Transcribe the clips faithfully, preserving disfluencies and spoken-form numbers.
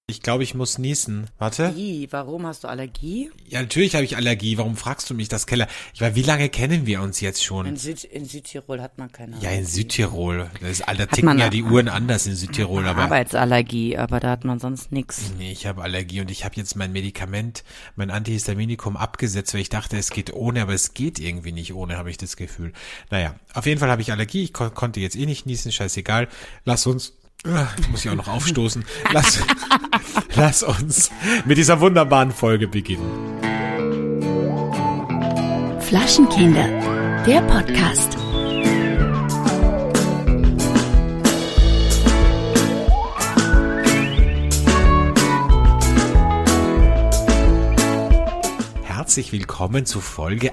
Ich glaube, ich muss niesen. Warte. Wie? Warum hast du Allergie? Ja, natürlich habe ich Allergie. Warum fragst du mich das, Keller? Ich meine, wie lange kennen wir uns jetzt schon? In, Süd, in Südtirol hat man keine Allergie. Ja, in Südtirol. Das ist, da ticken ja die Uhren anders in Südtirol. Hat man aber Arbeitsallergie, aber da hat man sonst nichts. Nee, ich habe Allergie und ich habe jetzt mein Medikament, mein Antihistaminikum abgesetzt, weil ich dachte, es geht ohne, aber es geht irgendwie nicht ohne, habe ich das Gefühl. Naja, auf jeden Fall habe ich Allergie. Ich kon- konnte jetzt eh nicht niesen, scheißegal. Lass uns... Jetzt muss ich auch noch aufstoßen. Lass, lass uns mit dieser wunderbaren Folge beginnen. Flaschenkinder, der Podcast. Herzlich willkommen zu Folge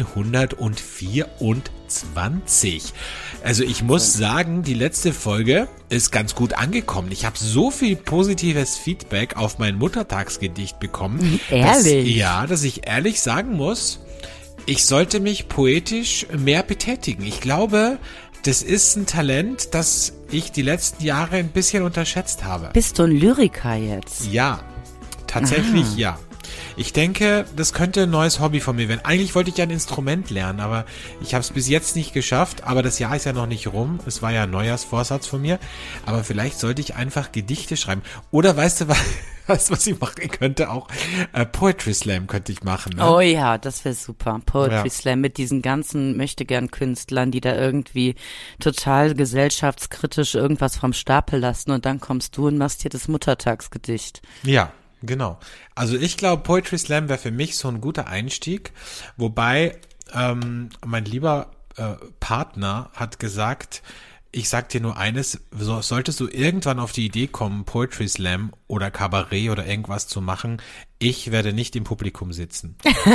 hundertvierundzwanzig. Also ich muss sagen, die letzte Folge ist ganz gut angekommen. Ich habe so viel positives Feedback auf mein Muttertagsgedicht bekommen. Ehrlich? Dass, ja, dass ich ehrlich sagen muss, ich sollte mich poetisch mehr betätigen. Ich glaube, das ist ein Talent, das ich die letzten Jahre ein bisschen unterschätzt habe. Bist du ein Lyriker jetzt? Ja, tatsächlich Aha. ja. Ich denke, das könnte ein neues Hobby von mir werden. Eigentlich wollte ich ja ein Instrument lernen, aber ich habe es bis jetzt nicht geschafft. Aber das Jahr ist ja noch nicht rum. Es war ja ein Neujahrsvorsatz von mir. Aber vielleicht sollte ich einfach Gedichte schreiben. Oder weißt du, was, weißt, was ich machen könnte? Auch äh, Poetry Slam könnte ich machen. Ne? Oh ja, das wäre super. Poetry Ja. Slam mit diesen ganzen Möchtegern-Künstlern, die da irgendwie total gesellschaftskritisch irgendwas vom Stapel lassen. Und dann kommst du und machst dir das Muttertagsgedicht. Ja, genau. Also ich glaube, Poetry Slam wäre für mich so ein guter Einstieg. Wobei ähm, mein lieber äh, Partner hat gesagt, ich sag dir nur eines, so, solltest du irgendwann auf die Idee kommen, Poetry Slam oder Kabarett oder irgendwas zu machen, ich werde nicht im Publikum sitzen.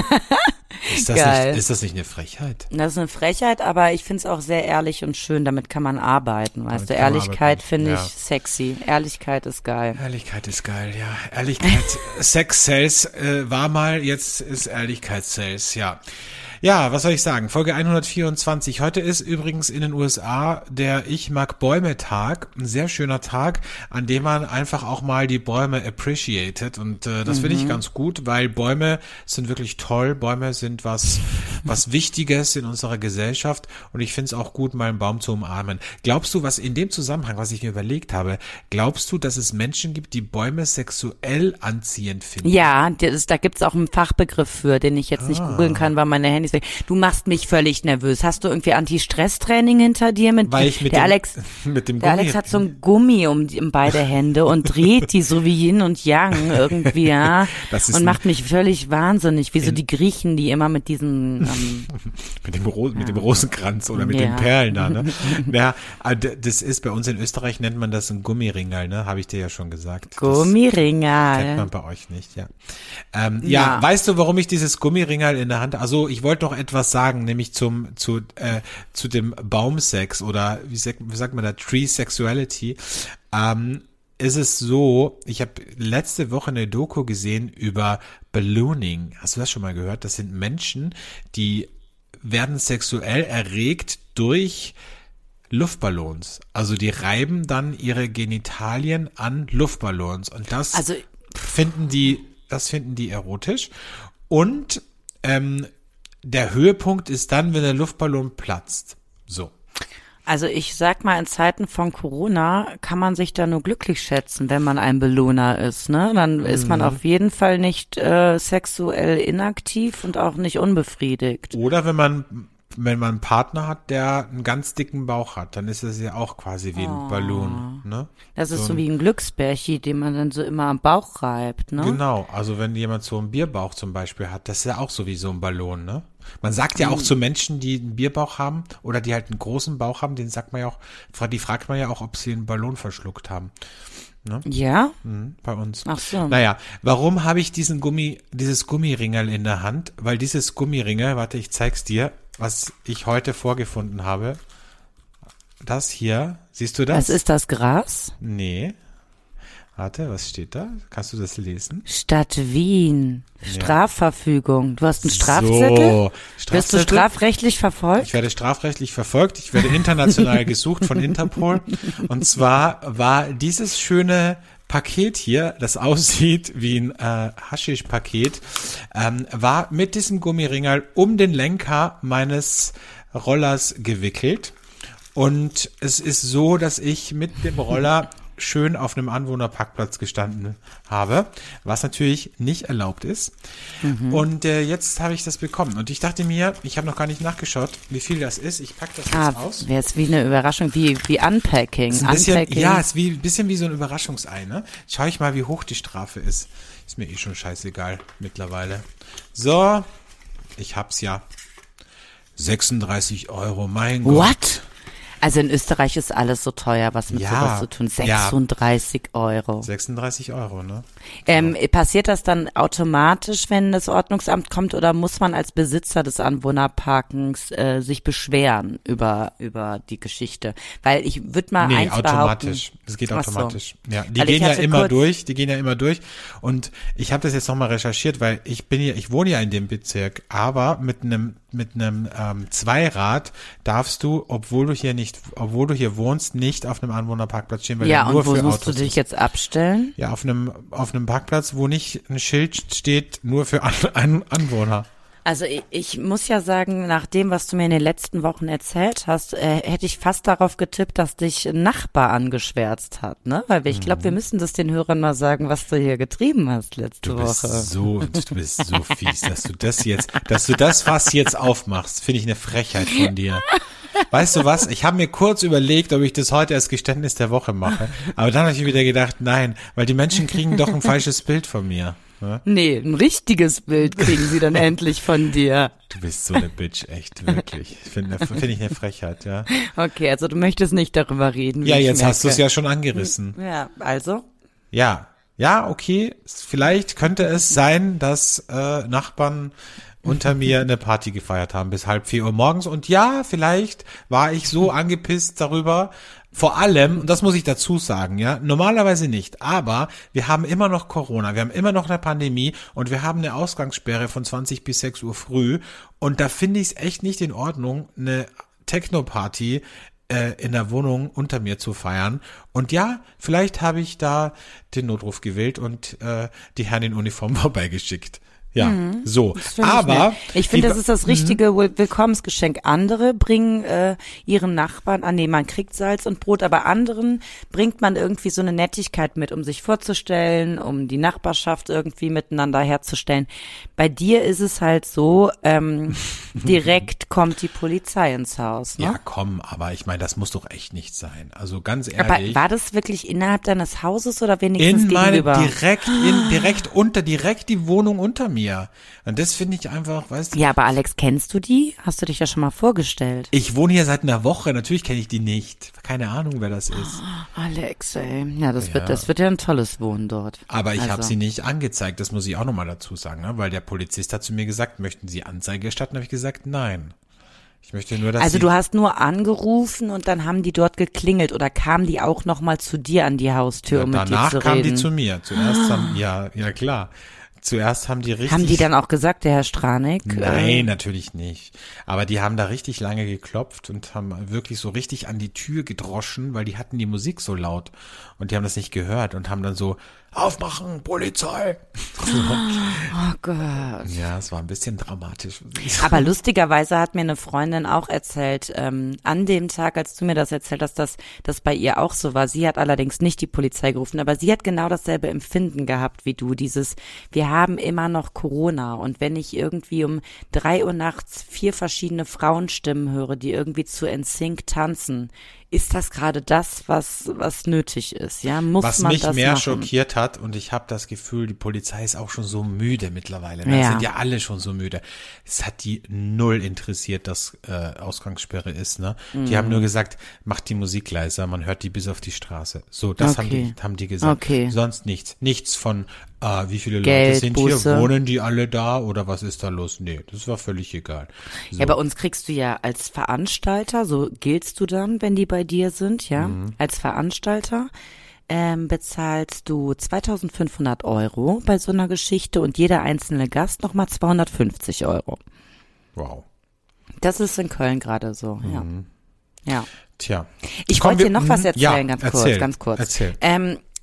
Ist das, Geil. nicht, ist das nicht eine Frechheit? Das ist eine Frechheit, aber ich finde es auch sehr ehrlich und schön. Damit kann man arbeiten, weißt Damit du. kann man Ehrlichkeit arbeiten, finde ja. ich sexy. Ehrlichkeit ist geil. Ehrlichkeit ist geil, ja. Ehrlichkeit, Sex Sales äh, war mal, jetzt ist Ehrlichkeit Sales, ja. Ja, was soll ich sagen? Folge hundertvierundzwanzig. Heute ist übrigens in den U S A der Ich mag Bäume Tag. Ein sehr schöner Tag, an dem man einfach auch mal die Bäume appreciated. Und äh, das mhm. finde ich ganz gut, weil Bäume sind wirklich toll. Bäume sind was, was Wichtiges in unserer Gesellschaft. Und ich finde es auch gut, mal einen Baum zu umarmen. Glaubst du, was in dem Zusammenhang, was ich mir überlegt habe, glaubst du, dass es Menschen gibt, die Bäume sexuell anziehend finden? Ja, das, da gibt's auch einen Fachbegriff für, den ich jetzt nicht Ah. googeln kann, weil meine Handys weg. Du machst mich völlig nervös. Hast du irgendwie Anti-Stress-Training hinter dir? Mit, Weil ich mit der dem, Alex, mit dem der Gummi- Alex hat so ein Gummi um, die, um beide Hände und dreht die so wie Yin und Yang irgendwie, ja. Das ist und ein- macht mich völlig wahnsinnig, wie so In- die Griechen, die immer mit diesen, ähm, Mit dem, Ro- mit dem Rosenkranz oder mit Ja. den Perlen da, ne? Ja, aber d- das ist, bei uns in Österreich nennt man das ein Gummiringerl, ne? Habe ich dir ja schon gesagt. Das kennt Gummiringerl. man bei euch nicht, ja. Ähm, ja, Ja. weißt du, warum ich dieses Gummiringerl in der Hand, also ich wollte noch etwas sagen, nämlich zum, zu, äh, zu dem Baumsex oder wie sagt, wie sagt man da, Tree Sexuality. Ähm, ist es so, ich habe letzte Woche eine Doku gesehen über Ballooning. Hast du das schon mal gehört? Das sind Menschen, die werden sexuell erregt durch Luftballons. Also die reiben dann ihre Genitalien an Luftballons und das Also, finden die, das finden die erotisch. Und ähm, der Höhepunkt ist dann, wenn der Luftballon platzt. So. Also ich sag mal, in Zeiten von Corona kann man sich da nur glücklich schätzen, wenn man ein Belohner ist, ne? Dann ist man auf jeden Fall nicht äh, sexuell inaktiv und auch nicht unbefriedigt. Oder wenn man wenn man einen Partner hat, der einen ganz dicken Bauch hat, dann ist das ja auch quasi wie ein Ballon, ne? Das ist So so ein- wie ein Glücksbärchi, den man dann so immer am Bauch reibt, ne? Genau, also wenn jemand so einen Bierbauch zum Beispiel hat, das ist ja auch so wie so ein Ballon, ne? Man sagt ja auch zu Menschen, die einen Bierbauch haben oder die halt einen großen Bauch haben, den sagt man ja auch, die fragt man ja auch, ob sie einen Ballon verschluckt haben. Ne? Ja? Mhm, bei uns. Ach so. Naja, warum habe ich diesen Gummi, dieses Gummiringerl in der Hand? Weil dieses Gummiringerl, warte, ich zeig's dir, was ich heute vorgefunden habe. Das hier, siehst du das? Was ist das, Gras? Nee. Warte, was steht da? Kannst du das lesen? Stadt Wien. Ja. Strafverfügung. Du hast einen Strafzettel? So, Wirst du Strafzettel? strafrechtlich verfolgt? Ich werde strafrechtlich verfolgt. Ich werde international gesucht von Interpol. Und zwar war dieses schöne Paket hier, das aussieht wie ein äh, Haschisch-Paket, ähm, war mit diesem Gummiringel um den Lenker meines Rollers gewickelt. Und es ist so, dass ich mit dem Roller schön auf einem Anwohnerparkplatz gestanden habe, was natürlich nicht erlaubt ist. Mhm. Und äh, jetzt habe ich das bekommen. Und ich dachte mir, ich habe noch gar nicht nachgeschaut, wie viel das ist. Ich packe das ah, jetzt aus. Wäre es wie eine Überraschung, wie, wie Unpacking. Ist ein bisschen, Unpacking. Ja, es ist wie, ein bisschen wie so ein Überraschungsei. Ne? Schau ich mal, wie hoch die Strafe ist. Ist mir eh schon scheißegal mittlerweile. So, ich hab's ja. sechsunddreißig Euro, mein Gott. What? Also in Österreich ist alles so teuer, was mit ja, sowas zu tun. sechsunddreißig ja. Euro. sechsunddreißig Euro, ne? Ähm, ja. Passiert das dann automatisch, wenn das Ordnungsamt kommt, oder muss man als Besitzer des Anwohnerparkens äh, sich beschweren über über die Geschichte? Weil ich würde mal nee, eins automatisch. behaupten. Das geht automatisch. So. Ja, die weil gehen ja immer kurz, durch. Die gehen ja immer durch. Und ich habe das jetzt nochmal recherchiert, weil ich bin ja, ich wohne ja in dem Bezirk, aber mit einem mit einem ähm, Zweirad darfst du, obwohl du hier nicht, obwohl du hier wohnst, nicht auf einem Anwohnerparkplatz stehen, weil ja, der nur und wo für musst Autos du dich ist. jetzt abstellen? Ja, auf einem auf einem Parkplatz, wo nicht ein Schild steht, nur für An An Anwohner. Also ich, ich muss ja sagen, nach dem, was du mir in den letzten Wochen erzählt hast, äh, hätte ich fast darauf getippt, dass dich ein Nachbar angeschwärzt hat, ne? Weil ich glaube, wir müssen das den Hörern mal sagen, was du hier getrieben hast letzte du bist Woche. So, du bist so fies, dass du das jetzt, dass du das Fass jetzt aufmachst, finde ich eine Frechheit von dir. Weißt du was? Ich habe mir kurz überlegt, ob ich das heute als Geständnis der Woche mache. Aber dann habe ich mir wieder gedacht, nein, weil die Menschen kriegen doch ein falsches Bild von mir. Ne? Nee, ein richtiges Bild kriegen sie dann endlich von dir. Du bist so eine Bitch, echt, wirklich. Finde find ich eine Frechheit, ja. Okay, also du möchtest nicht darüber reden. Wie Ja, ich jetzt merke. hast du es ja schon angerissen. Ja, also? Ja, ja, okay. Vielleicht könnte es sein, dass äh, Nachbarn unter mir eine Party gefeiert haben bis halb vier Uhr morgens. Und ja, vielleicht war ich so angepisst darüber. Vor allem, und das muss ich dazu sagen, ja, normalerweise nicht, aber wir haben immer noch Corona, wir haben immer noch eine Pandemie und wir haben eine Ausgangssperre von zwanzig bis sechs Uhr früh. Und da finde ich es echt nicht in Ordnung, eine Techno-Party äh, in der Wohnung unter mir zu feiern. Und ja, vielleicht habe ich da den Notruf gewählt und äh, die Herren in Uniform vorbeigeschickt. Ja, mhm, so. Aber ich, ich finde, das ist das richtige Willkommensgeschenk. Andere bringen äh, ihren Nachbarn an, nee, man kriegt Salz und Brot, aber anderen bringt man irgendwie so eine Nettigkeit mit, um sich vorzustellen, um die Nachbarschaft irgendwie miteinander herzustellen. Bei dir ist es halt so, ähm, direkt kommt die Polizei ins Haus, ne? Ja, komm, aber ich meine, das muss doch echt nicht sein. Also ganz ehrlich. Aber war das wirklich innerhalb deines Hauses oder wenigstens in meine, gegenüber? Direkt, in, direkt unter, direkt die Wohnung unter mir. Und das finde ich einfach, weißt du. Ja, aber Alex, kennst du die? Hast du dich ja schon mal vorgestellt? Ich wohne hier seit einer Woche, natürlich kenne ich die nicht. Keine Ahnung, wer das ist. Oh, Alex, ey. Ja, das ja. wird, das wird ja ein tolles Wohnen dort. Aber ich also. habe sie nicht angezeigt, das muss ich auch nochmal dazu sagen, ne? Weil der Polizist hat zu mir gesagt, möchten Sie Anzeige erstatten? Habe ich gesagt, nein. Ich möchte nur, dass Also sie du hast nur angerufen und dann haben die dort geklingelt oder kamen die auch nochmal zu dir an die Haustür, ja, um mit dir zu danach reden? kamen die zu mir. Zuerst haben, ja, ja klar. Zuerst haben die richtig... Haben die dann auch gesagt, der Herr Stranek? Nein, äh, natürlich nicht. Aber die haben da richtig lange geklopft und haben wirklich so richtig an die Tür gedroschen, weil die hatten die Musik so laut und die haben das nicht gehört und haben dann so, aufmachen, Polizei. Oh Gott. Ja, es war ein bisschen dramatisch. Aber lustigerweise hat mir eine Freundin auch erzählt, ähm, an dem Tag, als du mir das erzählt hast, dass das bei ihr auch so war. Sie hat allerdings nicht die Polizei gerufen, aber sie hat genau dasselbe Empfinden gehabt wie du. Dieses, wir haben immer noch Corona und wenn ich irgendwie um drei Uhr nachts vier verschiedene Frauenstimmen höre, die irgendwie zu N Sync tanzen, ist das gerade das, was was nötig ist? Ja, muss was man mich das mehr machen? schockiert hat und ich habe das Gefühl, die Polizei ist auch schon so müde mittlerweile. Ne? Ja. Sind ja alle schon so müde. Es hat die null interessiert, dass äh, Ausgangssperre ist. Ne? Die Mhm. haben nur gesagt, macht die Musik leiser, man hört die bis auf die Straße. So, das Okay. haben die haben die gesagt. Okay. Sonst nichts. Nichts von, äh, wie viele Geld, Leute sind Busse. hier, wohnen die alle da oder was ist da los? Nee, das war völlig egal. So. Ja, bei uns kriegst du ja als Veranstalter, so giltst du dann, wenn die bei dir sind, ja, Mhm. als Veranstalter ähm, bezahlst du zweitausendfünfhundert Euro bei so einer Geschichte und jeder einzelne Gast nochmal zweihundertfünfzig Euro. Wow. Das ist in Köln gerade so, ja. Mhm. Ja. Tja. Ich Komm, wollte dir wir- noch was mhm. erzählen, ja, ganz erzähl, kurz, ganz kurz. Erzähl. Ähm,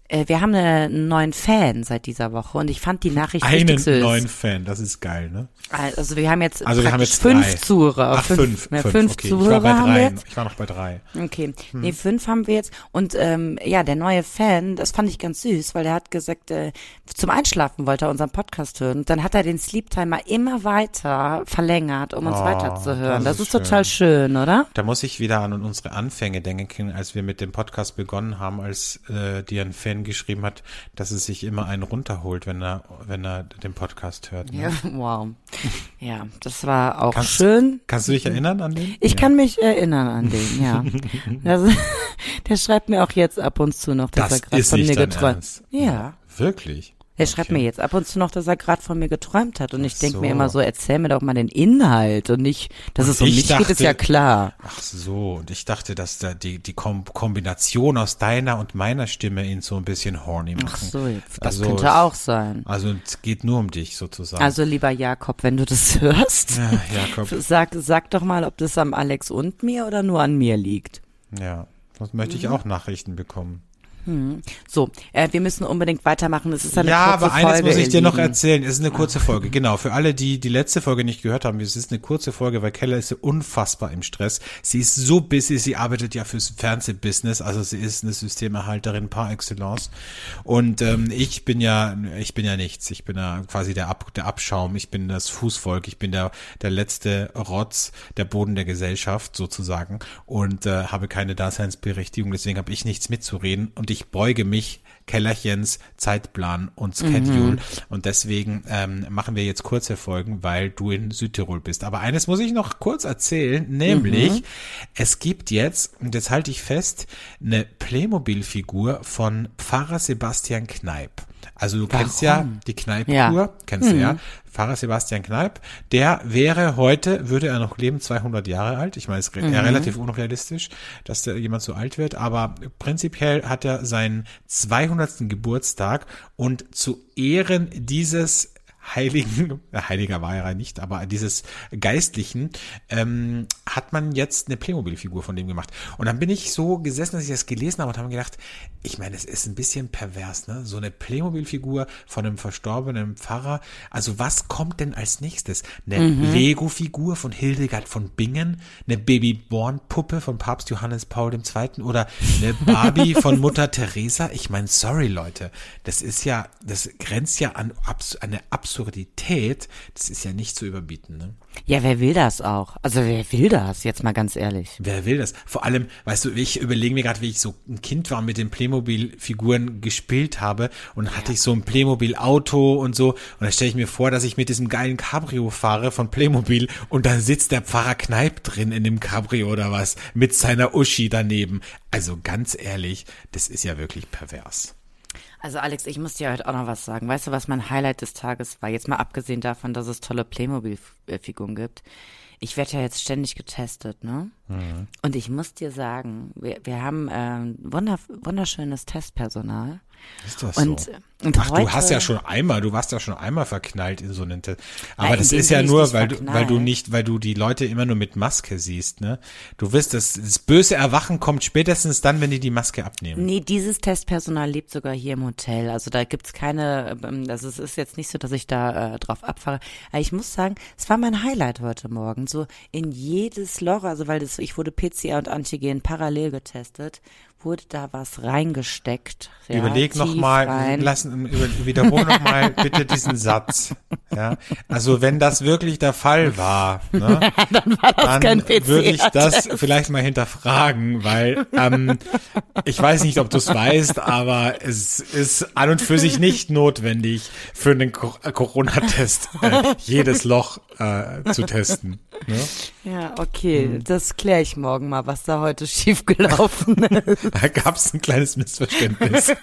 Äh, wir haben einen neuen Fan seit dieser Woche und ich fand die Nachricht Einen richtig süß. neuen Fan, das ist geil, ne? Also wir haben jetzt, also wir haben jetzt fünf drei. Zuhörer. Ach, fünf. Fünf, fünf, fünf okay. Zuhörer ich war bei haben wir drei. jetzt. Ich war noch bei drei. Okay, hm. nee, fünf haben wir jetzt. Und ähm, ja, der neue Fan, das fand ich ganz süß, weil er hat gesagt, äh, zum Einschlafen wollte er unseren Podcast hören. Und dann hat er den Sleep Timer immer weiter verlängert, um uns Oh, weiterzuhören. Das, das ist, ist total schön, oder? Da muss ich wieder an unsere Anfänge denken, als wir mit dem Podcast begonnen haben, als äh, dir ein Fan geschrieben hat, dass es sich immer einen runterholt, wenn er, wenn er den Podcast hört. Ne? Ja, wow. Ja, das war auch kannst, schön. Kannst du dich erinnern an den? Ich ja. kann mich erinnern an den, ja. Das, der schreibt mir auch jetzt ab und zu noch, dass das er gerade von mir geträumt hat. Ja. Wirklich? Er schreibt okay. mir jetzt ab und zu noch, dass er gerade von mir geträumt hat. Und ich denke so. mir immer so, erzähl mir doch mal den Inhalt und nicht, dass und es um mich dachte, geht, ist ja klar. Ach so, und ich dachte, dass da die, die Kom- Kombination aus deiner und meiner Stimme ihn so ein bisschen horny machen. Ach so, jetzt, das also, könnte auch sein. Also es geht nur um dich sozusagen. Also lieber Jakob, wenn du das hörst, ja, Jakob. Sag, sag doch mal, ob das am Alex und mir oder nur an mir liegt. Ja, sonst möchte ich auch Nachrichten bekommen. Hm. So, äh, wir müssen unbedingt weitermachen. Es ist eine ja, kurze aber eines Folge, muss ich dir noch Lieben. erzählen. Es ist eine kurze Folge. Genau, für alle, die die letzte Folge nicht gehört haben, es ist eine kurze Folge, weil Keller ist unfassbar im Stress. Sie ist so busy, sie arbeitet ja fürs Fernsehbusiness, also sie ist eine Systemerhalterin par excellence. Und ähm, ich bin ja, ich bin ja nichts. Ich bin ja quasi der, Ab, der Abschaum. Ich bin das Fußvolk. Ich bin der der letzte Rotz, der Boden der Gesellschaft sozusagen und äh, habe keine Daseinsberechtigung. Deswegen habe ich nichts mitzureden und ich beuge mich Kellerchens Zeitplan und Schedule mhm. und deswegen ähm, machen wir jetzt kurze Folgen, weil du in Südtirol bist. Aber eines muss ich noch kurz erzählen, nämlich mhm. es gibt jetzt, und jetzt halte ich fest, eine Playmobil-Figur von Pfarrer Sebastian Kneipp. Also du Warum? kennst ja die Kneipp-Tour, ja. kennst mhm. du ja. Pfarrer Sebastian Kneipp, der wäre heute, würde er noch leben, zweihundert Jahre alt. Ich meine, es ist mhm. relativ unrealistisch, dass der jemand so alt wird, aber prinzipiell hat er seinen zweihundertsten Geburtstag und zu Ehren dieses Heiligen, äh, Heiliger war er nicht, aber dieses Geistlichen, ähm, hat man jetzt eine Playmobil-Figur von dem gemacht. Und dann bin ich so gesessen, dass ich das gelesen habe und habe mir gedacht, ich meine, es ist ein bisschen pervers, ne? So eine Playmobil-Figur von einem verstorbenen Pfarrer. Also was kommt denn als nächstes? Eine mhm. Lego-Figur von Hildegard von Bingen, eine Baby-Born-Puppe von Papst Johannes Paul der Zweite oder eine Barbie von Mutter Teresa? Ich meine, sorry Leute, das ist ja, das grenzt ja an abs- eine Absurdität. Das ist ja nicht zu überbieten, ne? Ja, wer will das auch? Also wer will das? Jetzt mal ganz ehrlich. Wer will das? Vor allem, weißt du, ich überlege mir gerade, wie ich so ein Kind war, mit den Playmobil-Figuren gespielt habe und ja. hatte ich so ein Playmobil-Auto und so und dann stelle ich mir vor, dass ich mit diesem geilen Cabrio fahre von Playmobil und dann sitzt der Pfarrer Kneipp drin in dem Cabrio oder was, mit seiner Uschi daneben. Also ganz ehrlich, das ist ja wirklich pervers. Also Alex, ich muss dir heute auch noch was sagen. Weißt du, was mein Highlight des Tages war? Jetzt mal abgesehen davon, dass es tolle Playmobil-Figuren gibt. Ich werde ja jetzt ständig getestet, ne? Mhm. Und ich muss dir sagen, wir, wir haben äh, wunder, wunderschönes Testpersonal. Ist das und, so? Und Ach, heute, du hast ja schon einmal, du warst ja schon einmal verknallt in so einen Test. Aber Nein, das ist ja nur, weil du, verknallt. weil du nicht, weil du die Leute immer nur mit Maske siehst, ne? Du wirst, das, das böse Erwachen kommt spätestens dann, wenn die die Maske abnehmen. Nee, dieses Testpersonal lebt sogar hier im Hotel. Also da gibt's keine, also es ist jetzt nicht so, dass ich da äh, drauf abfahre. Aber ich muss sagen, es war mein Highlight heute Morgen. So in jedes Loch, also weil das, ich wurde P C R und Antigen parallel getestet, wurde da was reingesteckt. Ja, Überleg nochmal, lassen, wiederhol nochmal bitte diesen Satz. Ja, also wenn das wirklich der Fall war, ne, dann, war das dann kein P C R würde ich das vielleicht mal hinterfragen, weil ähm, ich weiß nicht, ob du es weißt, aber es ist an und für sich nicht notwendig, für einen Co- Corona-Test äh, jedes Loch äh, zu testen. Ne? Ja, okay, hm. das kläre ich morgen mal, was da heute schiefgelaufen ist. Da gab es ein kleines Missverständnis.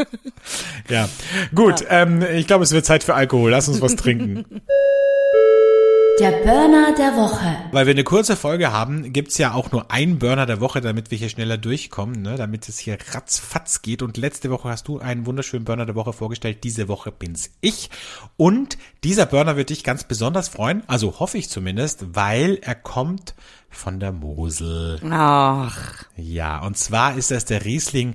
Ja, gut, ja. Ähm, ich glaube, es wird Zeit für Alkohol. Lass uns was trinken. Der Burner der Woche. Weil wir eine kurze Folge haben, gibt's ja auch nur einen Burner der Woche, damit wir hier schneller durchkommen, ne? Damit es hier ratzfatz geht. Und letzte Woche hast du einen wunderschönen Burner der Woche vorgestellt. Diese Woche bin's ich. Und dieser Burner wird dich ganz besonders freuen, also hoffe ich zumindest, weil er kommt von der Mosel. Ach. Ja, und zwar ist das der Riesling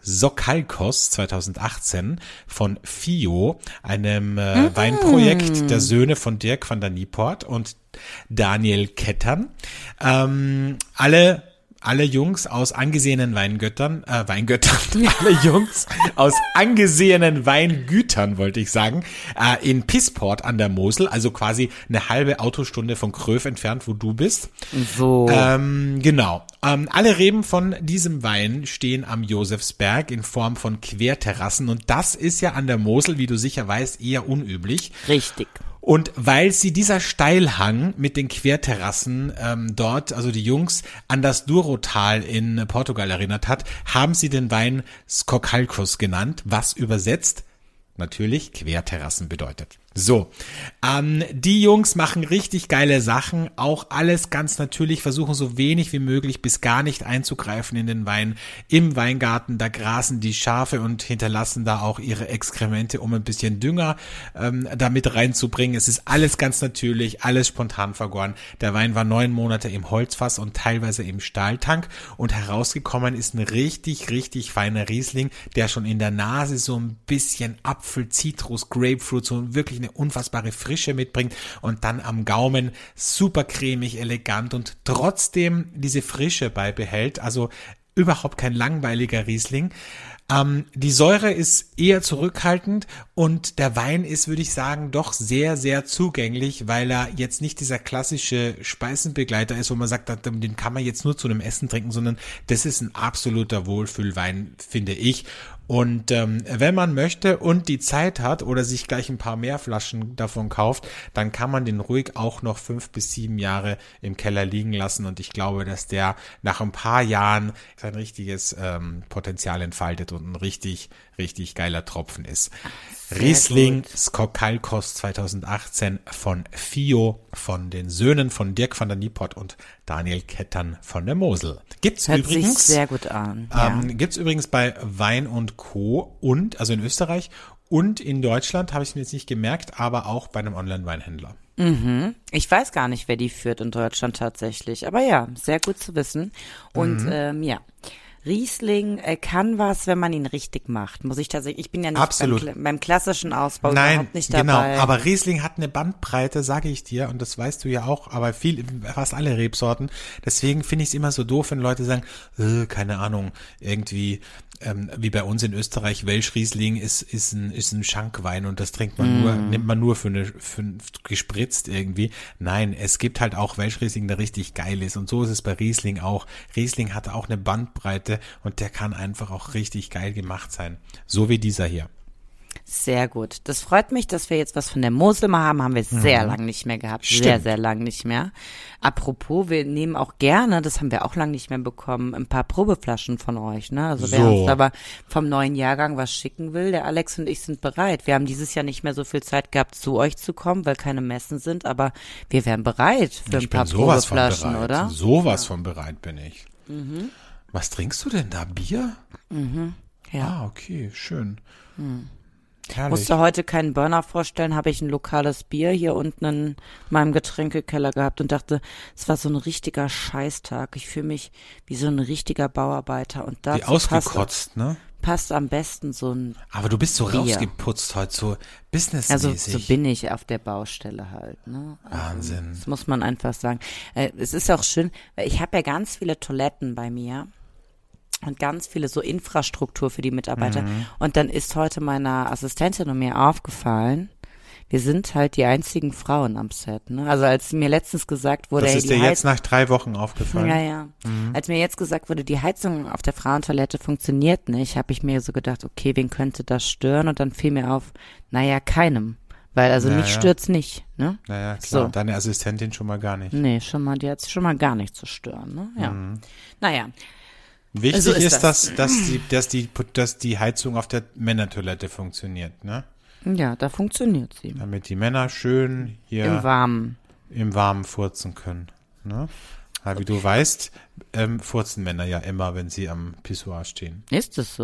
Sokalkos zweitausendachtzehn von Fio, einem äh, mhm. Weinprojekt der Söhne von Dirk van der Niepoort und Daniel Kettern. Ähm, alle Alle Jungs aus angesehenen Weingöttern, äh, Weingöttern, alle Jungs aus angesehenen Weingütern, wollte ich sagen, äh, in Pisport an der Mosel, also quasi eine halbe Autostunde von Kröv entfernt, wo du bist. So. Ähm, genau. Ähm, alle Reben von diesem Wein stehen am Josefsberg in Form von Querterrassen und das ist ja an der Mosel, wie du sicher weißt, eher unüblich. Richtig. Und weil sie dieser Steilhang mit den Querterrassen ähm, dort, also die Jungs, an das Douro-Tal in Portugal erinnert hat, haben sie den Wein Skokalkos genannt, was übersetzt natürlich Querterrassen bedeutet. So, ähm, die Jungs machen richtig geile Sachen, auch alles ganz natürlich, versuchen so wenig wie möglich bis gar nicht einzugreifen in den Wein. Im Weingarten, da grasen die Schafe und hinterlassen da auch ihre Exkremente, um ein bisschen Dünger ähm, da mit reinzubringen. Es ist alles ganz natürlich, alles spontan vergoren. Der Wein war neun Monate im Holzfass und teilweise im Stahltank und herausgekommen ist ein richtig, richtig feiner Riesling, der schon in der Nase so ein bisschen Apfel, Zitrus, Grapefruit, so wirklich eine unfassbare Frische mitbringt und dann am Gaumen super cremig, elegant und trotzdem diese Frische beibehält, also überhaupt kein langweiliger Riesling. Ähm, die Säure ist eher zurückhaltend und der Wein ist, würde ich sagen, doch sehr, sehr zugänglich, weil er jetzt nicht dieser klassische Speisenbegleiter ist, wo man sagt, den kann man jetzt nur zu einem Essen trinken, sondern das ist ein absoluter Wohlfühlwein, finde ich. Und ähm, wenn man möchte und die Zeit hat oder sich gleich ein paar mehr Flaschen davon kauft, dann kann man den ruhig auch noch fünf bis sieben Jahre im Keller liegen lassen. Und ich glaube, dass der nach ein paar Jahren sein richtiges ähm, Potenzial entfaltet und ein richtig, richtig geiler Tropfen ist. Sehr Riesling Skokalkos zweitausendachtzehn von Fio, von den Söhnen von Dirk van der Niepoort und Daniel Kettern von der Mosel. Gibt's Hört übrigens sich sehr gut an. Ja. Ähm, gibt's übrigens bei Wein und Co. und, also in Österreich und in Deutschland, habe ich mir jetzt nicht gemerkt, aber auch bei einem Online-Weinhändler. Mhm. Ich weiß gar nicht, wer die führt in Deutschland tatsächlich, aber ja, sehr gut zu wissen. Und mhm. ähm, ja, Riesling äh, kann was, wenn man ihn richtig macht, muss ich tatsächlich, ich bin ja nicht Absolut. beim, beim klassischen Ausbau Nein, überhaupt nicht dabei. Genau, aber Riesling hat eine Bandbreite, sage ich dir, und das weißt du ja auch, aber viel, fast alle Rebsorten, deswegen finde ich es immer so doof, wenn Leute sagen, äh, keine Ahnung, irgendwie, ähm, wie bei uns in Österreich, Welschriesling ist, ist ein, ist ein Schankwein und das trinkt man mm. nur, nimmt man nur für eine, für gespritzt irgendwie. Nein, es gibt halt auch Welschriesling, der richtig geil ist und so ist es bei Riesling auch. Riesling hat auch eine Bandbreite und der kann einfach auch richtig geil gemacht sein. So wie dieser hier. Sehr gut. Das freut mich, dass wir jetzt was von der Mosel mal haben. Haben wir sehr mhm. lang nicht mehr gehabt. Stimmt. Sehr, sehr lang nicht mehr. Apropos, wir nehmen auch gerne, das haben wir auch lang nicht mehr bekommen, ein paar Probeflaschen von euch. Ne? Also wer so. uns aber vom neuen Jahrgang was schicken will, der Alex und ich sind bereit. Wir haben dieses Jahr nicht mehr so viel Zeit gehabt, zu euch zu kommen, weil keine Messen sind, aber wir wären bereit für ich ein paar bin sowas Probeflaschen, von bereit. oder? Sowas von bereit bin ich. Mhm. Was trinkst du denn da? Bier? Mhm. Ja. Ah, okay, schön. Mhm. Herrlich. Musste heute keinen Burner vorstellen, habe ich ein lokales Bier hier unten in meinem Getränkekeller gehabt und dachte, es war so ein richtiger Scheißtag. Ich fühle mich wie so ein richtiger Bauarbeiter und dazu wie ausgekotzt, passt, ne? Passt am besten so ein Aber du bist so Bier. Rausgeputzt heute, so businessmäßig. Also so bin ich auf der Baustelle halt. Ne? Also, Wahnsinn. das muss man einfach sagen. Äh, es ist auch schön, weil ich habe ja ganz viele Toiletten bei mir. Und ganz viele so Infrastruktur für die Mitarbeiter. Mhm. Und dann ist heute meiner Assistentin und mir aufgefallen, wir sind halt die einzigen Frauen am Set. Ne? Also als mir letztens gesagt wurde, das hey, ist die dir Heiz- jetzt nach drei Wochen aufgefallen? Ja, ja. Mhm. Als mir jetzt gesagt wurde, die Heizung auf der Frauentoilette funktioniert nicht, habe ich mir so gedacht, okay, wen könnte das stören? Und dann fiel mir auf, naja, keinem. Weil also ja, mich ja. stört's nicht. Ne? Naja, klar. So. Deine Assistentin schon mal gar nicht. Nee, schon mal, die hat's schon mal gar nicht zu stören. Ne? Ja. Mhm. Naja. Wichtig so ist ist, das. dass, dass, die, dass, die, dass die Heizung auf der Männertoilette funktioniert, ne? Ja, da funktioniert sie. Damit die Männer schön hier Im Warmen. im Warmen furzen können, ne? Weil wie du weißt, ähm, furzen Männer ja immer, wenn sie am Pissoir stehen. Ist es so?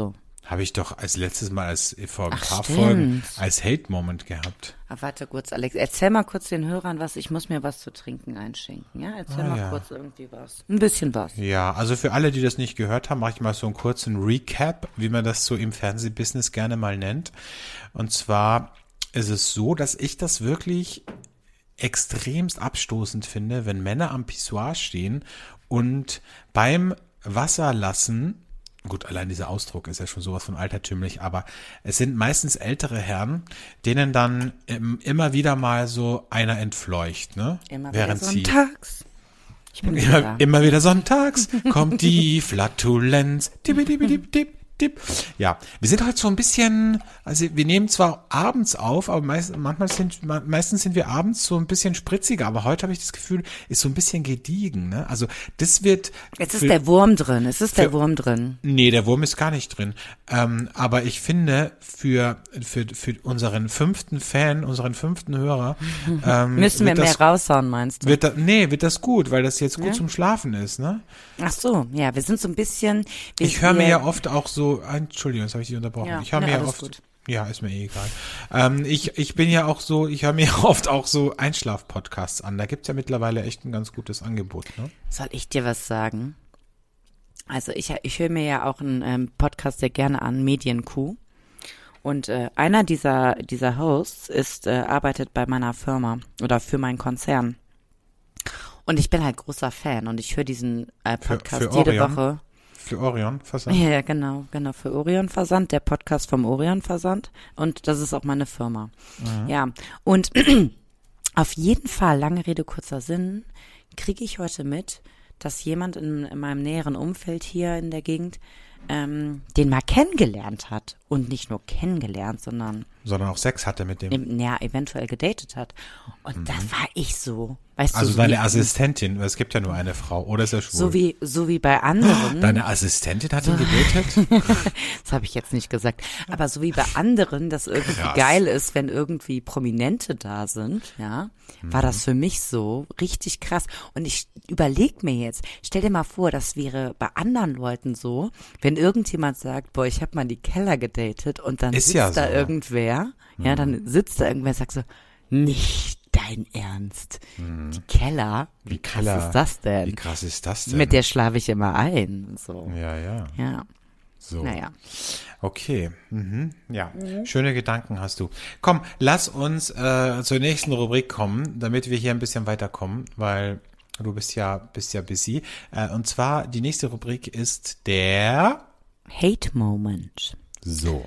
Habe ich doch als letztes Mal als vor ein Ach, paar stimmt. Folgen als Hate-Moment gehabt. Ah, warte kurz, Alex. Erzähl mal kurz den Hörern was. Ich muss mir was zu trinken einschenken. Ja, erzähl Ah, mal ja. kurz irgendwie was. Ein bisschen was. Ja, also für alle, die das nicht gehört haben, mache ich mal so einen kurzen Recap, wie man das so im Fernsehbusiness gerne mal nennt. Und zwar ist es so, dass ich das wirklich extremst abstoßend finde, wenn Männer am Pissoir stehen und beim Wasserlassen, gut, allein dieser Ausdruck ist ja schon sowas von altertümlich, aber es sind meistens ältere Herren, denen dann ähm, immer wieder mal so einer entfleucht, ne? Immer Während wieder sie sonntags. Ich bin wieder immer, da. immer wieder sonntags kommt die Flatulenz. Tipp, tipp, tipp, tipp, tipp. Ja, wir sind heute so ein bisschen, also wir nehmen zwar abends auf, aber meist, manchmal sind, meistens sind wir abends so ein bisschen spritziger, aber heute habe ich das Gefühl, ist so ein bisschen gediegen, ne? Also das wird. Jetzt ist für- der Wurm drin. Es ist der für- Wurm drin. Nee, der Wurm ist gar nicht drin. Ähm, aber ich finde, für, für, für unseren fünften Fan, unseren fünften Hörer, ähm, Müssen wir wird mehr das, raushauen, meinst du? wird da, nee, wird das gut, weil das jetzt gut Ja? zum Schlafen ist, ne? Ach so, ja, wir sind so ein bisschen. Wir, Ich höre mir wir- ja oft auch so, Entschuldigung, jetzt habe ich dich unterbrochen. Ja, ich höre ne, mir ja alles oft, gut. ja, ist mir eh egal. Ähm, ich, ich bin ja auch so, ich höre mir oft auch so Einschlaf-Podcasts an. Da gibt's ja mittlerweile echt ein ganz gutes Angebot, ne? Soll ich dir was sagen? Also ich, ich höre mir ja auch einen ähm, Podcast sehr gerne an, Medienkuh. Und äh, einer dieser dieser Hosts ist äh, arbeitet bei meiner Firma oder für meinen Konzern. Und ich bin halt großer Fan und ich höre diesen äh, Für- Podcast für jede Orion? Woche. Für Orion, Versand. Ja, ja, genau, genau, für Orion Versand, der Podcast vom Orion Versand. Und das ist auch meine Firma. Ja, und auf jeden Fall, lange Rede, kurzer Sinn, kriege ich heute mit, dass jemand in, in meinem näheren Umfeld hier in der Gegend ähm, den mal kennengelernt hat. Und nicht nur kennengelernt, sondern Sondern auch Sex hatte mit dem. im, ja, eventuell gedatet hat. Und da war ich so, weißt Also du, deine wie, Assistentin, weil es gibt ja nur eine Frau, oder ist er schwul? so wie, so wie bei anderen. Deine Assistentin hat ihn gedatet? Das habe ich jetzt nicht gesagt. Aber so wie bei anderen, das irgendwie Krass. geil ist, wenn irgendwie Prominente da sind, ja, war Mhm. das für mich so richtig krass. Und ich überleg mir jetzt, stell dir mal vor, das wäre bei anderen Leuten so, wenn irgendjemand sagt, boah, ich habe mal die Keller gedatet und dann Ist sitzt ja da so. irgendwer, ja, dann sitzt da irgendwer und sagt so, nicht dein Ernst. Die Keller, wie krass Mhm. Keller. ist das denn? Wie krass ist das denn? Mit der schlafe ich immer ein, so. ja, ja. Ja, So. naja. Okay, mhm. ja, schöne Gedanken hast du. Komm, lass uns äh, zur nächsten Rubrik kommen, damit wir hier ein bisschen weiterkommen, weil du bist ja bist ja busy. Äh, und zwar die nächste Rubrik ist der Hate Moment. so.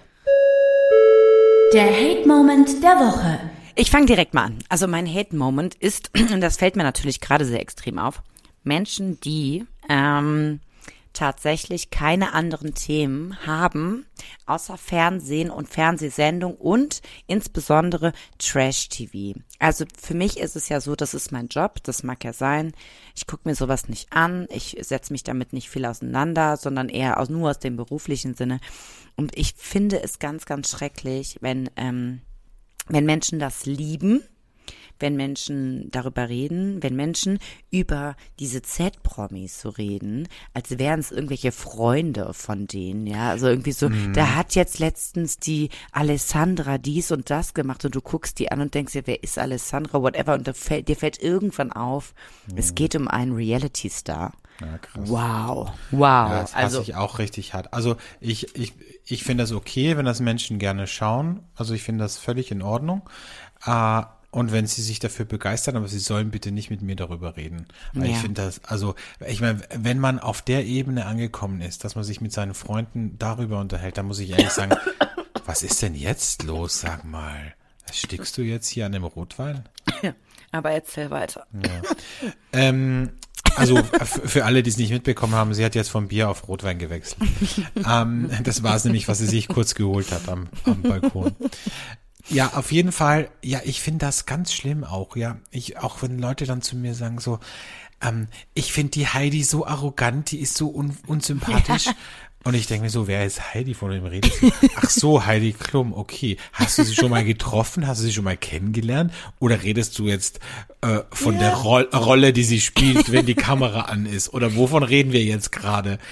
Der Hate-Moment der Woche. Ich fange direkt mal an. Also mein Hate-Moment ist, und das fällt mir natürlich gerade sehr extrem auf, Menschen, die ähm, tatsächlich keine anderen Themen haben, außer Fernsehen und Fernsehsendung und insbesondere Trash-T V. Also für mich ist es ja so, das ist mein Job, das mag ja sein. Ich gucke mir sowas nicht an, ich setze mich damit nicht viel auseinander, sondern eher aus, nur aus dem beruflichen Sinne. Und ich finde es ganz, ganz schrecklich, wenn ähm, wenn Menschen das lieben, wenn Menschen darüber reden, wenn Menschen über diese Z-Promis so reden, als wären es irgendwelche Freunde von denen, ja, also irgendwie so, Mhm. da hat jetzt letztens die Alessandra dies und das gemacht und du guckst die an und denkst dir, wer ist Alessandra, whatever, und da fällt, dir fällt irgendwann auf, es geht um einen Reality-Star. Ja, krass. Wow, wow, Ja, das hasse also ich auch richtig hart. Also ich, ich, ich finde das okay, wenn das Menschen gerne schauen. Also ich finde das völlig in Ordnung. Äh, und wenn sie sich dafür begeistern, aber sie sollen bitte nicht mit mir darüber reden. Weil Ja. ich finde das, also ich meine, wenn man auf der Ebene angekommen ist, dass man sich mit seinen Freunden darüber unterhält, dann muss ich ehrlich sagen, was ist denn jetzt los, sag mal? Stickst du jetzt hier an dem Rotwein? aber erzähl weiter. Ähm, also f- für alle, die es nicht mitbekommen haben, sie hat jetzt vom Bier auf Rotwein gewechselt. ähm, das war es nämlich, was sie sich kurz geholt hat am, am Balkon. Ja, auf jeden Fall, ja, ich finde das ganz schlimm auch, ja. Ich, auch wenn Leute dann zu mir sagen so, ähm, ich finde die Heidi so arrogant, die ist so un, unsympathisch. Und ich denke mir so, wer ist Heidi, von dem redest du? Ach so, Heidi Klum, okay. Hast du sie schon mal getroffen? Hast du sie schon mal kennengelernt? Oder redest du jetzt äh, von Ja. der Ro- Rolle, die sie spielt, wenn die Kamera an ist? Oder wovon reden wir jetzt gerade?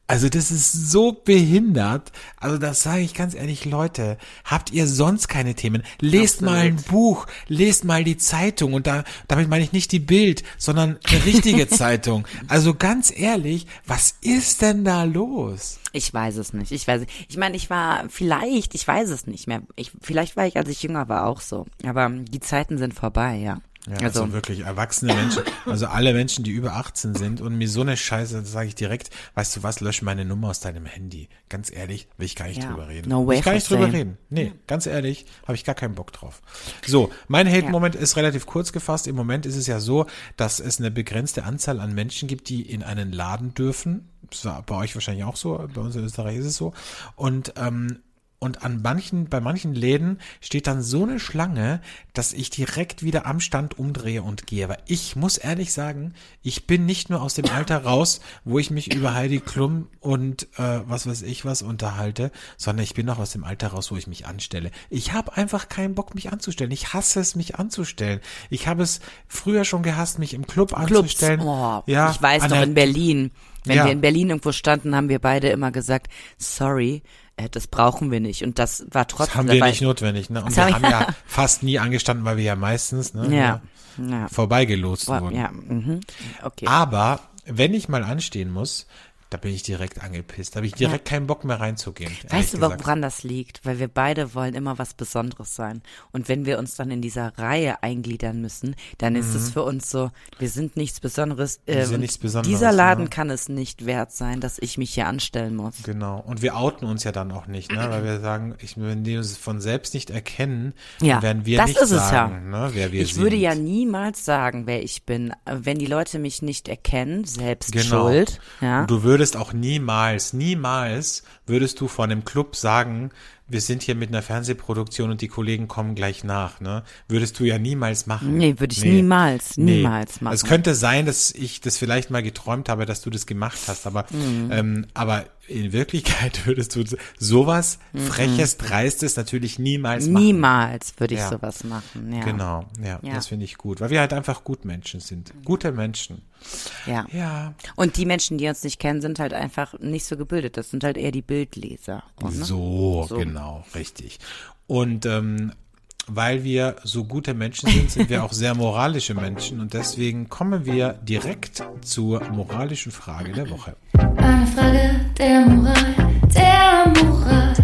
Also das ist so behindert. Also das sage ich ganz ehrlich, Leute, habt ihr sonst keine Themen? Lest Absolut. mal ein Buch, lest mal die Zeitung und da, damit meine ich nicht die Bild, sondern eine richtige Zeitung. Also ganz ehrlich, was ist denn da los? Ich weiß es nicht. Ich weiß es. Ich meine, ich war vielleicht, ich weiß es nicht mehr. Ich, vielleicht war ich, als ich jünger war, auch so. Aber die Zeiten sind vorbei, ja. Ja, also, also wirklich erwachsene Menschen, also alle Menschen, die über achtzehn sind und mir so eine Scheiße, das sage ich direkt, weißt du was, lösch meine Nummer aus deinem Handy. Ganz ehrlich, will ich gar nicht ja. drüber reden. No way will ich gar nicht drüber same. reden. Nee, ganz ehrlich, habe ich gar keinen Bock drauf. So, mein Hate-Moment ja. ist relativ kurz gefasst. Im Moment ist es ja so, dass es eine begrenzte Anzahl an Menschen gibt, die in einen Laden dürfen. Das war bei euch wahrscheinlich auch so, bei uns in Österreich ist es so. Und ähm, Und an manchen, bei manchen Läden steht dann so eine Schlange, dass ich direkt wieder am Stand umdrehe und gehe. Aber ich muss ehrlich sagen, ich bin nicht nur aus dem Alter raus, wo ich mich über Heidi Klum und äh, was weiß ich was unterhalte, sondern ich bin auch aus dem Alter raus, wo ich mich anstelle. Ich habe einfach keinen Bock, mich anzustellen. Ich hasse es, mich anzustellen. Ich habe es früher schon gehasst, mich im Club Clubs. anzustellen. Oh, ja, ich weiß noch, der, in Berlin, wenn ja. wir in Berlin irgendwo standen, haben wir beide immer gesagt, sorry, das brauchen wir nicht. Und das war trotzdem. Das haben wir dabei. nicht notwendig, ne? Und wir haben ja fast nie angestanden, weil wir ja meistens ne, ja. Ja. vorbeigelost Boah, wurden. Ja. Mhm. Okay. Aber wenn ich mal anstehen muss, da bin ich direkt angepisst. Da habe ich direkt Ja. keinen Bock mehr reinzugehen. Weißt du, gesagt. woran das liegt? Weil wir beide wollen immer was Besonderes sein. Und wenn wir uns dann in dieser Reihe eingliedern müssen, dann ist es für uns so, wir sind nichts Besonderes. Wir Äh, sind und nichts Besonderes, dieser Laden ja. kann es nicht wert sein, dass ich mich hier anstellen muss. Genau. Und wir outen uns ja dann auch nicht, ne? Weil wir sagen, ich, wenn wir uns von selbst nicht erkennen, Ja, werden wir das nicht ist es sagen, ja. ne, wer wir Ich sind. würde ja niemals sagen, wer ich bin. Wenn die Leute mich nicht erkennen, selbst Genau. schuld. Ja. Und du würdest auch niemals, niemals würdest du von einem Club sagen, wir sind hier mit einer Fernsehproduktion und die Kollegen kommen gleich nach, ne? Würdest du ja niemals machen. Nee, würde ich niemals, niemals machen. Es könnte sein, dass ich das vielleicht mal geträumt habe, dass du das gemacht hast, aber, Mhm. ähm, aber in Wirklichkeit würdest du sowas Freches, Dreistes natürlich niemals machen. Niemals würde ich Ja. sowas machen, ja. Genau, ja, Ja. das finde ich gut, weil wir halt einfach Gutmenschen sind. Gute Menschen. Ja. Ja. Und die Menschen, die uns nicht kennen, sind halt einfach nicht so gebildet. Das sind halt eher die Bildleser. Ne? So, So. genau, richtig. Und ähm, weil wir so gute Menschen sind, sind wir auch sehr moralische Menschen und deswegen kommen wir direkt zur moralischen Frage der Woche. Eine Frage der Moral, der Moral.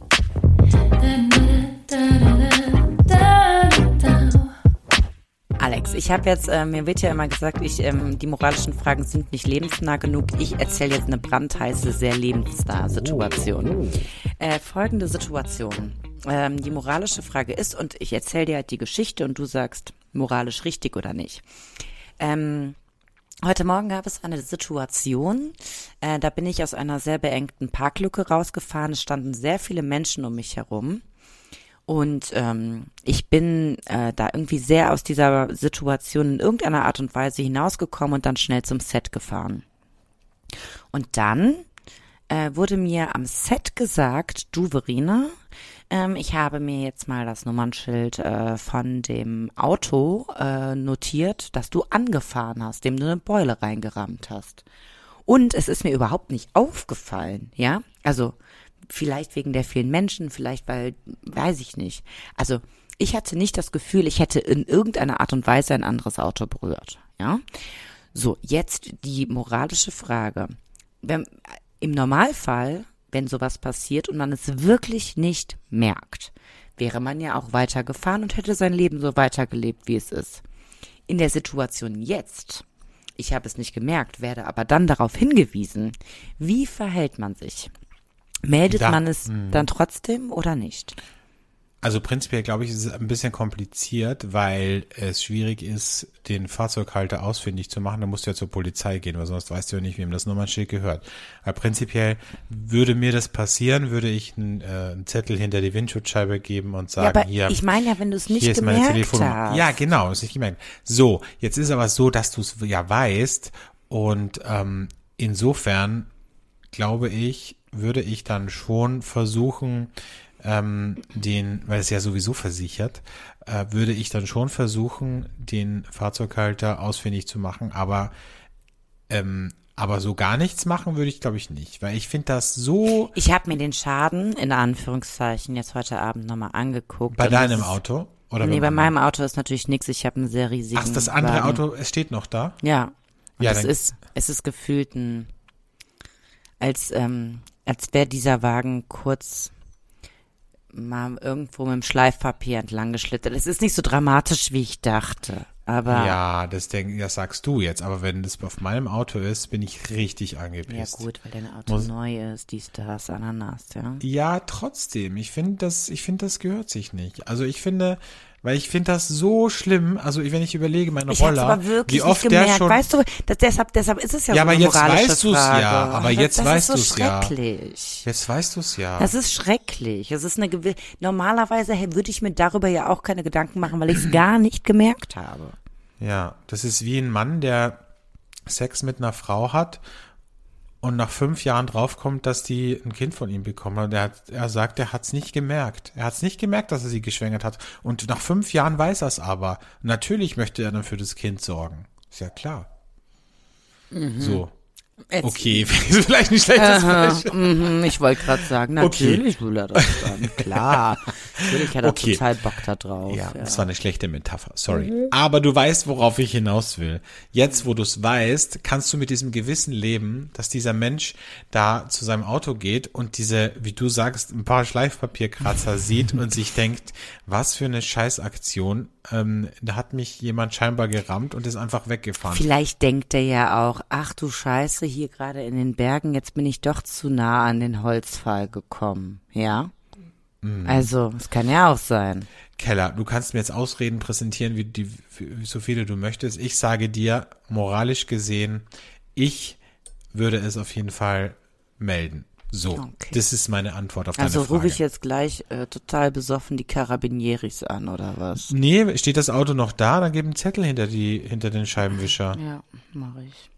Da, da, da, da, da, da. Alex, ich habe jetzt, äh, mir wird ja immer gesagt, ich, ähm, die moralischen Fragen sind nicht lebensnah genug. Ich erzähle jetzt eine brandheiße, sehr lebensnahe Situation. Äh, folgende Situation. Ähm, die moralische Frage ist, und ich erzähle dir halt die Geschichte und du sagst, moralisch richtig oder nicht. Ähm, heute Morgen gab es eine Situation, äh, da bin ich aus einer sehr beengten Parklücke rausgefahren. Es standen sehr viele Menschen um mich herum. Und ähm, ich bin äh, da irgendwie sehr aus dieser Situation in irgendeiner Art und Weise hinausgekommen und dann schnell zum Set gefahren. Und dann äh, wurde mir am Set gesagt, du Verena, ähm, ich habe mir jetzt mal das Nummernschild äh, von dem Auto äh, notiert, das du angefahren hast, dem du eine Beule reingerammt hast. Und es ist mir überhaupt nicht aufgefallen, ja, also vielleicht wegen der vielen Menschen, vielleicht weil, weiß ich nicht. Also ich hatte nicht das Gefühl, ich hätte in irgendeiner Art und Weise ein anderes Auto berührt. Ja. So, jetzt die moralische Frage. Wenn, im Normalfall, wenn sowas passiert und man es wirklich nicht merkt, wäre man ja auch weitergefahren und hätte sein Leben so weitergelebt, wie es ist. In der Situation jetzt, ich habe es nicht gemerkt, werde aber dann darauf hingewiesen, wie verhält man sich? Meldet Da, man es mh. dann trotzdem oder nicht? Also prinzipiell glaube ich, ist es ein bisschen kompliziert, weil es schwierig ist, den Fahrzeughalter ausfindig zu machen. Da musst du ja zur Polizei gehen, weil sonst weißt du ja nicht, wem das Nummernschild gehört. Aber prinzipiell würde mir das passieren, würde ich einen, äh, einen Zettel hinter die Windschutzscheibe geben und sagen, ja, aber hier, ich meine ja, wenn du es nicht hier ist meine gemerkt Telefonnummer. hast. Ja, genau, das ist nicht gemerkt. So, jetzt ist aber so, dass du es ja weißt und ähm, insofern glaube ich, würde ich dann schon versuchen, ähm, den, weil es ja sowieso versichert, äh, würde ich dann schon versuchen, den Fahrzeughalter ausfindig zu machen, aber ähm, Aber so gar nichts machen würde ich, glaube ich, nicht. Weil ich finde das so... Ich habe mir den Schaden, in Anführungszeichen, jetzt heute Abend nochmal angeguckt. Bei Und deinem das ist- Auto? Oder Nee, bei meinem? meinem Auto ist natürlich nichts. Ich habe einen sehr riesigen Ach, das andere Wagen. Auto, es steht noch da? Ja. Und Ja, es dann- ist, es ist gefühlt ein, als, ähm, als wäre dieser Wagen kurz mal irgendwo mit dem Schleifpapier entlang geschlittert. Es ist nicht so dramatisch, wie ich dachte. Aber Ja, das, denk, das sagst du jetzt. Aber wenn das auf meinem Auto ist, bin ich richtig ja angepisst. gut, weil dein Auto Muss- neu ist, dies, das, Ananas, ja. Ja, trotzdem. Ich finde, das, ich finde, das gehört sich nicht. Also ich finde, weil ich finde das so schlimm. Also wenn ich überlege, mein Ich hab's Roller, aber wirklich wie oft nicht der gemerkt. schon. Weißt du, das, deshalb, deshalb ist es ja, Ja, so aber eine jetzt moralische weißt du's Frage. ja, aber jetzt das, weißt das du's ist so ja. schrecklich. Jetzt weißt du's ja. Das ist schrecklich. Es ist eine gewi- Normalerweise hey, würde ich mir darüber ja auch keine Gedanken machen, weil ich es gar nicht gemerkt habe. Ja, das ist wie ein Mann, der Sex mit einer Frau hat und nach fünf Jahren draufkommt, dass die ein Kind von ihm bekommen hat. Er, hat, er sagt, er hat's nicht gemerkt. Er hat's nicht gemerkt, dass er sie geschwängert hat. Und nach fünf Jahren weiß er es aber. Natürlich möchte er dann für das Kind sorgen. Ist ja klar. So. Jetzt- Okay, ist vielleicht nicht schlechtes Aha, Beispiel. mhm, ich wollte gerade sagen, Okay. natürlich will er das dann. Klar. Natürlich hat er Okay. total Bock da drauf. Ja, das war eine schlechte Metapher, sorry. Aber du weißt, worauf ich hinaus will. Jetzt, wo du es weißt, kannst du mit diesem Gewissen leben, dass dieser Mensch da zu seinem Auto geht und diese, wie du sagst, ein paar Schleifpapierkratzer sieht und sich denkt, was für eine Scheißaktion, ähm, da hat mich jemand scheinbar gerammt und ist einfach weggefahren. Vielleicht denkt er ja auch, ach du Scheiße, hier gerade in den Bergen, jetzt bin ich doch zu nah an den Holzpfahl gekommen. Ja? Mhm. Also, es kann ja auch sein. Keller, du kannst mir jetzt Ausreden präsentieren, wie, die, wie so viele du möchtest. Ich sage dir, moralisch gesehen, ich würde es auf jeden Fall melden. So, Okay. das ist meine Antwort auf Also deine Frage. rufe ich jetzt gleich äh, total besoffen die Carabinieris an, oder was? Nee, steht das Auto noch da? Dann gib einen Zettel hinter die hinter den Scheibenwischer. Ja, mache ich.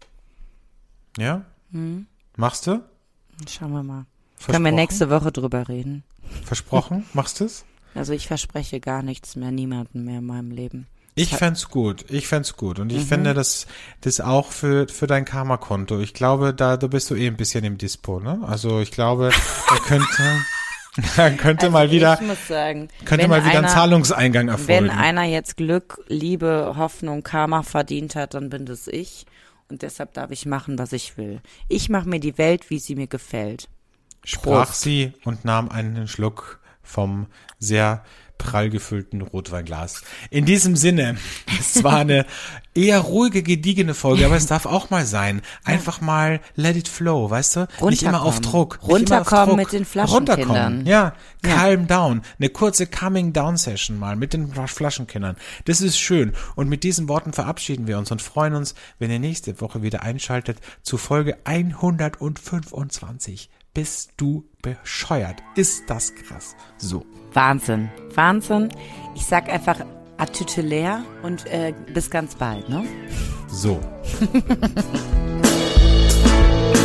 Ja? Hm. Machst du? Schauen wir mal. Können Versprochen? wir nächste Woche drüber reden? Versprochen? Machst du es? Also ich verspreche gar nichts mehr, niemanden mehr in meinem Leben. Ich fänd's gut. Ich fänd's gut. Und ich Mhm. fände das, das auch für, für dein Karma-Konto. Ich glaube, da, da bist du eh ein bisschen im Dispo, ne? Also ich glaube, er könnte, er könnte mal wieder, Ich muss sagen, könnte wenn mal wieder einer, einen Zahlungseingang erfolgen. Wenn einer jetzt Glück, Liebe, Hoffnung, Karma verdient hat, dann bin das ich. Und deshalb darf ich machen, was ich will. Ich mache mir die Welt, wie sie mir gefällt. Sprach Prost. sie und nahm einen Schluck vom sehr prall gefüllten Rotweinglas. In diesem Sinne, es war eine eher ruhige, gediegene Folge, aber es darf auch mal sein. Einfach mal let it flow, weißt du? Nicht immer auf Runterkommen. Druck. Nicht immer auf Runterkommen Druck. mit den Flaschenkindern. Runterkommen, ja. Calm down. Eine kurze Coming Down Session mal mit den Flaschenkindern. Das ist schön. Und mit diesen Worten verabschieden wir uns und freuen uns, wenn ihr nächste Woche wieder einschaltet zu Folge hundertfünfundzwanzig. Bist du bescheuert? Ist das krass? So. Wahnsinn, Wahnsinn. Ich sag einfach atütelär und äh, bis ganz bald, ne? So.